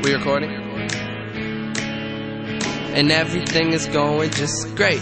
We recording? And everything is going just great.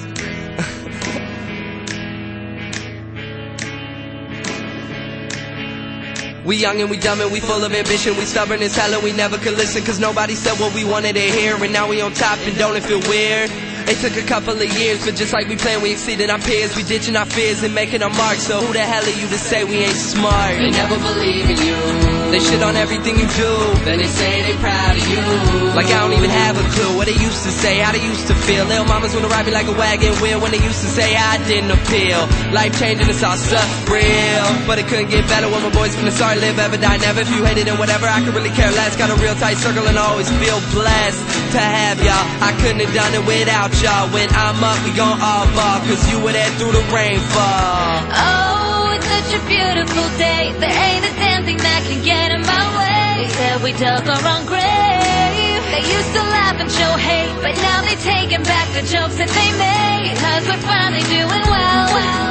We young and we dumb and we full of ambition. We stubborn as hell and we never could listen, cause nobody said what we wanted to hear. And now we on top, and don't it feel weird? It took a couple of years, but just like we planned, we exceeded our peers. We ditching our fears and making our mark. So who the hell are you to say we ain't smart? They never believe in you. They shit on everything you do. Then they say they proud of you. Like I don't even have a clue what they used to say, how they used to feel. Little mamas wanna ride me like a wagon wheel when they used to say I didn't appeal. Life changing, it's all surreal. But it couldn't get better when my boys from the start live, ever die, never. If you hated and whatever, I could really care less. Got a real tight circle and I always feel blessed to have y'all. I couldn't have done it without y'all. When I'm up, we gon' all ball, cause you were there through the rainfall. Oh, it's such a beautiful day. There ain't a damn thing that can get in my way. They said we dug our own grave. They used to laugh and show hate, but now they taking back the jokes that they made. Cause we're finally doing well.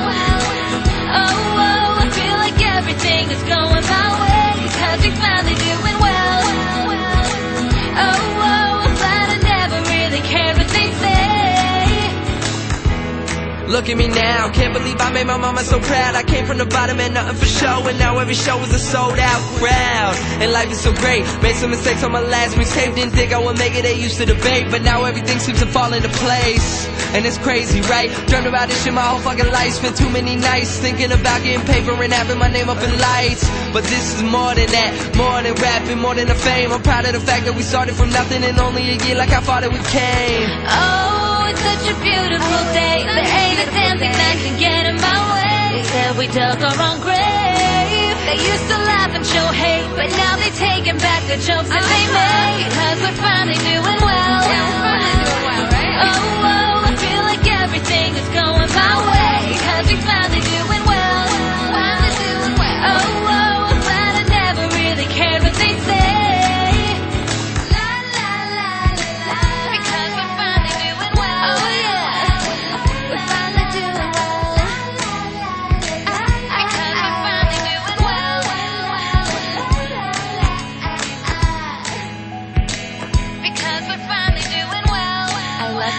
Oh, I feel like everything is going my way. Cause we finally doing well. Oh, I'm glad I never really cared what they say. Look at me now, can't believe I made my mama so proud. I came from the bottom and nothing for show, and now every show is a sold out crowd. And life is so great, made some mistakes on my last mixtape. Didn't think I would make it, they used to debate, but now everything seems to fall into place. And it's crazy, right? Dreamt about this shit my whole fucking life. Spent too many nights thinking about getting paper and having my name up in lights. But this is more than that, more than rapping, more than the fame. I'm proud of the fact that we started from nothing in only a year, like I thought it we came. Oh, it's such a beautiful day. There ain't a damn thing that can get in my way. They said we dug our own grave. They used to laugh and show hate, but now they taking back the jokes that they made. Cause we're finally doing well. Oh, I feel like everything is going my way. Cause we finally doing well. Oh, I'm glad I never really cared what they say.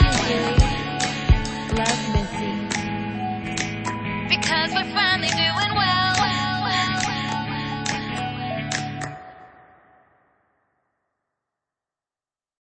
Love, Missy. Because we're finally doing